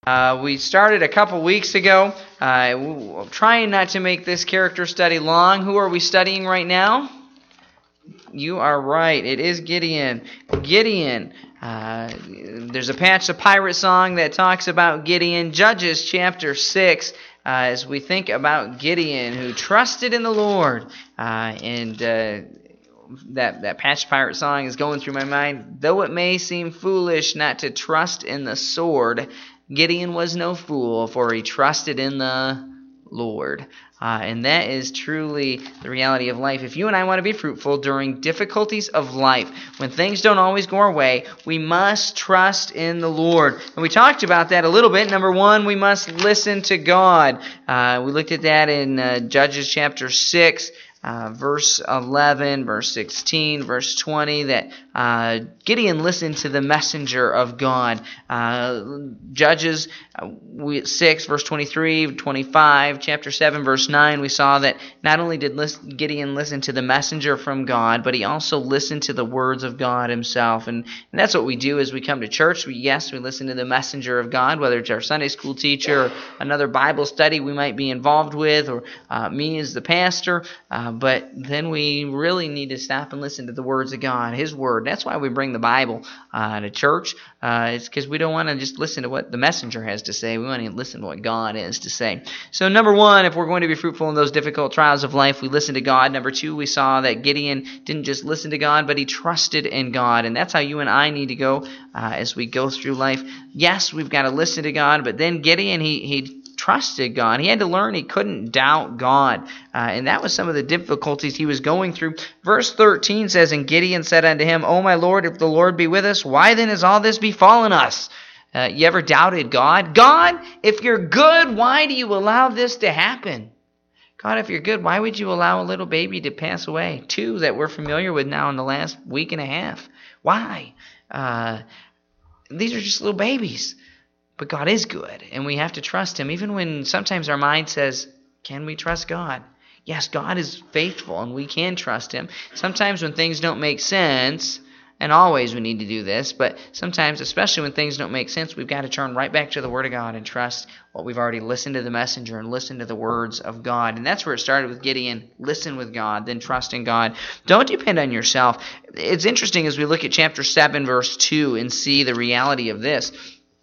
We started a couple weeks ago, trying not to make this character study long. Who are we studying right now? You are right. It is Gideon. Gideon. There's a Patch the Pirate song that talks about Gideon. Judges chapter 6, as we think about Gideon, who trusted in the Lord. That Patch the Pirate song is going through my mind. Though it may seem foolish not to trust in the sword, Gideon was no fool, for he trusted in the Lord. And that is truly the reality of life. If you and I want to be fruitful during difficulties of life, when things don't always go our way, we must trust in the Lord. And we talked about that a little bit. Number one, we must listen to God. We looked at that in Judges chapter 6. Verse 11, verse 16, verse 20, that Gideon listened to the messenger of God. Judges 6, verse 23, 25, chapter 7, verse 9, we saw that not only did Gideon listen to the messenger from God, but he also listened to the words of God himself. And that's what we do as we come to church. We listen to the messenger of God, whether it's our Sunday school teacher or another Bible study we might be involved with, or me as the pastor. But then we really need to stop and listen to the words of God, His Word. That's why we bring the Bible to church. It's because we don't want to just listen to what the messenger has to say. We want to listen to what God has to say. So number one, if we're going to be fruitful in those difficult trials of life, we listen to God. Number two, we saw that Gideon didn't just listen to God, but he trusted in God. And that's how you and I need to go as we go through life. Yes, we've got to listen to God, but then Gideon, he trusted God. He had to learn he couldn't doubt God. And that was some of the difficulties he was going through. Verse 13 says, "And Gideon said unto him, O my Lord, if the Lord be with us, why then has all this befallen us?" You ever doubted God? God, if you're good, why do you allow this to happen? God, if you're good, why would you allow a little baby to pass away? 2 that we're familiar with now in the last week and a half. Why? These are just little babies. But God is good, and we have to trust Him, even when sometimes our mind says, can we trust God? Yes, God is faithful, and we can trust Him. Sometimes when things don't make sense, and always we need to do this, but sometimes, especially when things don't make sense, we've got to turn right back to the Word of God and trust what we've already listened to the messenger and listened to the words of God. And that's where it started with Gideon. Listen with God, then trust in God. Don't depend on yourself. It's interesting as we look at chapter 7, verse 2, and see the reality of this.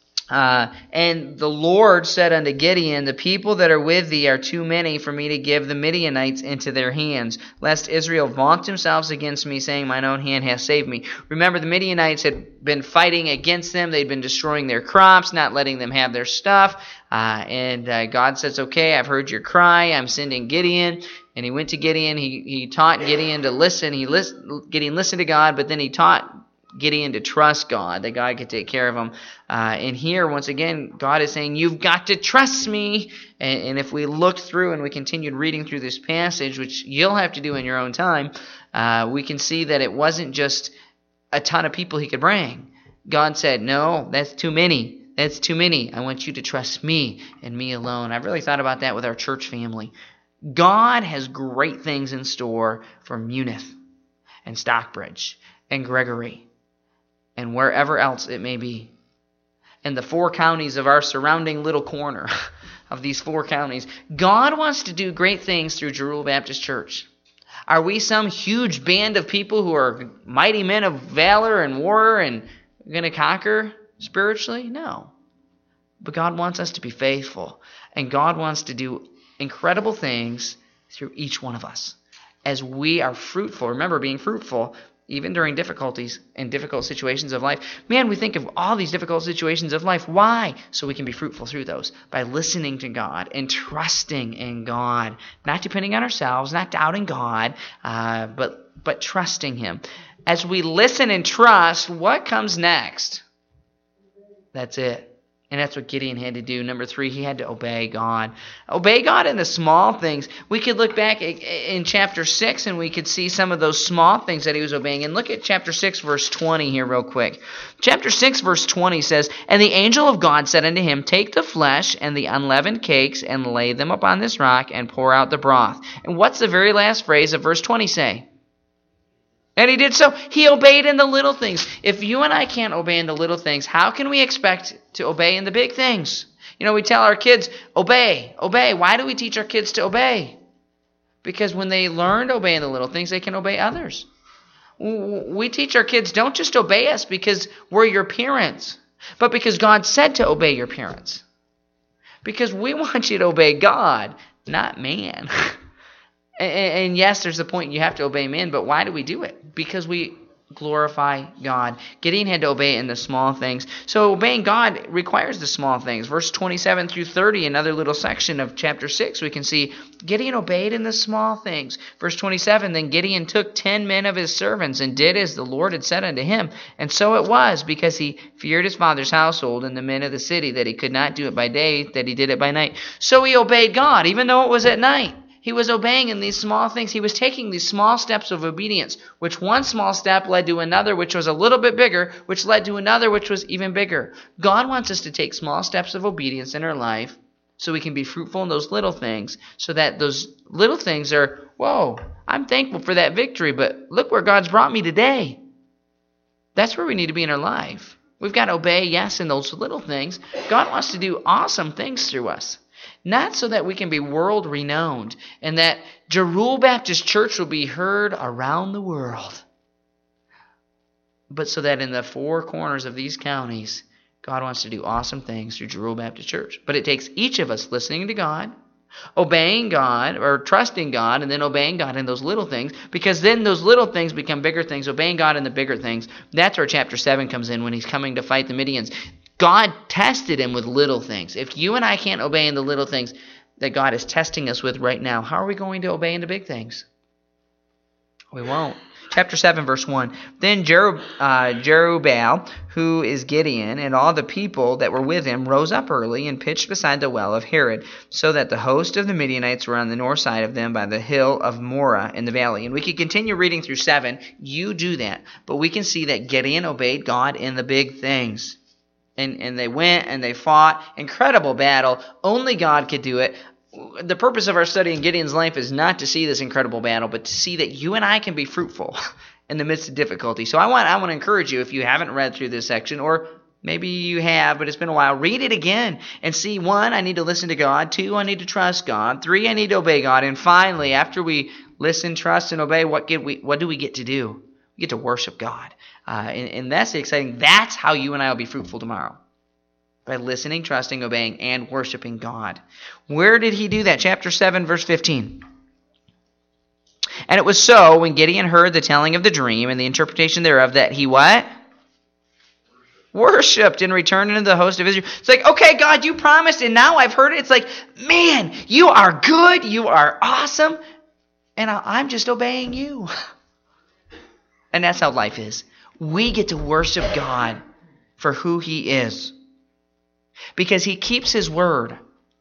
And the Lord said unto Gideon, the people that are with thee are too many for me to give the Midianites into their hands, lest Israel vaunt themselves against me, saying, mine own hand hath saved me. Remember, the Midianites had been fighting against them. They'd been destroying their crops, not letting them have their stuff. And God says, okay, I've heard your cry. I'm sending Gideon. And he went to Gideon. He taught Gideon to listen. Gideon listened to God, but then he taught Gideon to trust God, that God could take care of him. And here, once again, God is saying, you've got to trust me. And if we look through and we continued reading through this passage, which you'll have to do in your own time, we can see that it wasn't just a ton of people he could bring. God said, no, that's too many. That's too many. I want you to trust me and me alone. I've really thought about that with our church family. God has great things in store for Munith and Stockbridge and Gregory and wherever else it may be. And the 4 counties of our surrounding little corner of these 4 counties. God wants to do great things through Jeruel Baptist Church. Are we some huge band of people who are mighty men of valor and war and going to conquer spiritually? No. But God wants us to be faithful. And God wants to do incredible things through each one of us as we are fruitful. Remember, being fruitful even during difficulties and difficult situations of life. Man, we think of all these difficult situations of life. Why? So we can be fruitful through those by listening to God and trusting in God. Not depending on ourselves, not doubting God, but trusting Him. As we listen and trust, what comes next? That's it. And that's what Gideon had to do. Number 3, he had to obey God. Obey God in the small things. We could look back in chapter 6 and we could see some of those small things that he was obeying. And look at chapter 6, verse 20 here real quick. Chapter 6, verse 20 says, And the angel of God said unto him, Take the flesh and the unleavened cakes and lay them upon this rock and pour out the broth. And what's the very last phrase of verse 20 say? And he did so. He obeyed in the little things. If you and I can't obey in the little things, how can we expect to obey in the big things? We tell our kids, obey, obey. Why do we teach our kids to obey? Because when they learn to obey in the little things, they can obey others. We teach our kids, don't just obey us because we're your parents, but because God said to obey your parents. Because we want you to obey God, not man. And yes, there's the point you have to obey men, but why do we do it? Because we glorify God. Gideon had to obey in the small things. So obeying God requires the small things. Verse 27 through 30, another little section of chapter 6, we can see Gideon obeyed in the small things. Verse 27, then Gideon took 10 men of his servants and did as the Lord had said unto him. And so it was, because he feared his father's household and the men of the city, that he could not do it by day, that he did it by night. So he obeyed God, even though it was at night. He was obeying in these small things. He was taking these small steps of obedience, which one small step led to another, which was a little bit bigger, which led to another, which was even bigger. God wants us to take small steps of obedience in our life so we can be fruitful in those little things, so that those little things are, whoa, I'm thankful for that victory, but look where God's brought me today. That's where we need to be in our life. We've got to obey, yes, in those little things. God wants to do awesome things through us. Not so that we can be world renowned and that Jerul Baptist Church will be heard around the world, but so that in the four corners of these counties, God wants to do awesome things through Jerul Baptist Church. But it takes each of us listening to God, obeying God, or trusting God, and then obeying God in those little things, because then those little things become bigger things, obeying God in the bigger things. That's where chapter 7 comes in when he's coming to fight the Midians. God tested him with little things. If you and I can't obey in the little things that God is testing us with right now, how are we going to obey in the big things? We won't. Chapter 7, verse 1. Then Jerubbaal, who is Gideon, and all the people that were with him rose up early and pitched beside the well of Harod, so that the host of the Midianites were on the north side of them by the hill of Moreh in the valley. And we could continue reading through 7. You do that. But we can see that Gideon obeyed God in the big things. And they went and they fought. Incredible battle. Only God could do it. The purpose of our study in Gideon's life is not to see this incredible battle, but to see that you and I can be fruitful in the midst of difficulty. So I want to encourage you, if you haven't read through this section, or maybe you have, but it's been a while, read it again and see, 1, I need to listen to God. 2, I need to trust God. 3, I need to obey God. And finally, after we listen, trust, and obey, what do we get to do? We get to worship God. And that's the exciting. That's how you and I will be fruitful tomorrow. By listening, trusting, obeying, and worshiping God. Where did he do that? Chapter 7, verse 15. And it was so, when Gideon heard the telling of the dream and the interpretation thereof, that he what? Worshipped and returned into the host of Israel. It's like, okay, God, you promised, and now I've heard it. It's like, man, you are good, you are awesome, and I'm just obeying you. And that's how life is. We get to worship God for who he is. Because he keeps his word.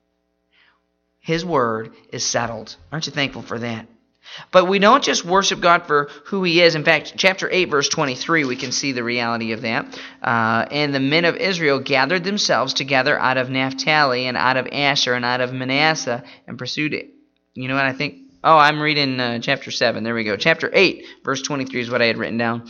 His word is settled. Aren't you thankful for that? But we don't just worship God for who he is. In fact, chapter 8, verse 23, we can see the reality of that. And the men of Israel gathered themselves together out of Naphtali and out of Asher and out of Manasseh and pursued it. You know what I think? Oh, I'm reading chapter 7. There we go. Chapter 8, verse 23 is what I had written down.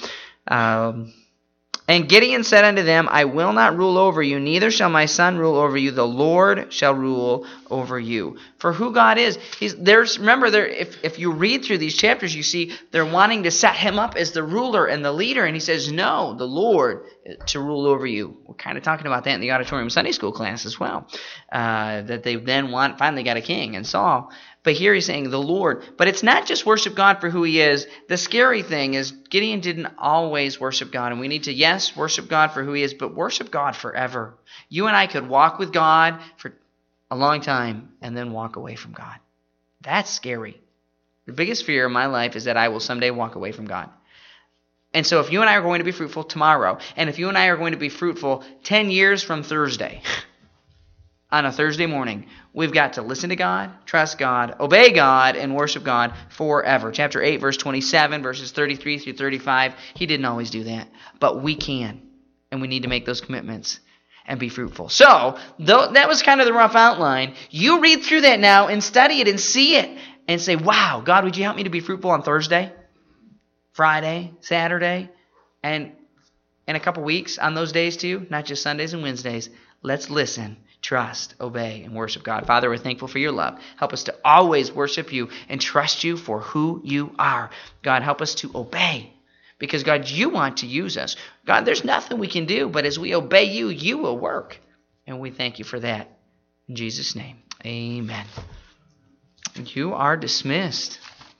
And Gideon said unto them, I will not rule over you, neither shall my son rule over you. The Lord shall rule over you. For who God is, if you read through these chapters, you see they're wanting to set him up as the ruler and the leader. And he says, no, the Lord to rule over you. We're kind of talking about that in the auditorium Sunday school class as well. That they then finally got a king and Saul. But here he's saying the Lord. But it's not just worship God for who he is. The scary thing is Gideon didn't always worship God. And we need to, yes, worship God for who he is, but worship God forever. You and I could walk with God for a long time and then walk away from God. That's scary. The biggest fear in my life is that I will someday walk away from God. And so if you and I are going to be fruitful tomorrow, and if you and I are going to be fruitful 10 years from Thursday, on a Thursday morning, we've got to listen to God, trust God, obey God, and worship God forever. Chapter 8, verse 27, verses 33 through 35. He didn't always do that, but we can, and we need to make those commitments and be fruitful. So, that was kind of the rough outline. You read through that now and study it and see it and say, wow, God, would you help me to be fruitful on Thursday? Friday, Saturday, and in a couple weeks on those days too, not just Sundays and Wednesdays. Let's listen, trust, obey, and worship God. Father, we're thankful for your love. Help us to always worship you and trust you for who you are. God, help us to obey. Because, God, you want to use us. God, there's nothing we can do, but as we obey you, you will work. And we thank you for that. In Jesus' name, amen. You are dismissed.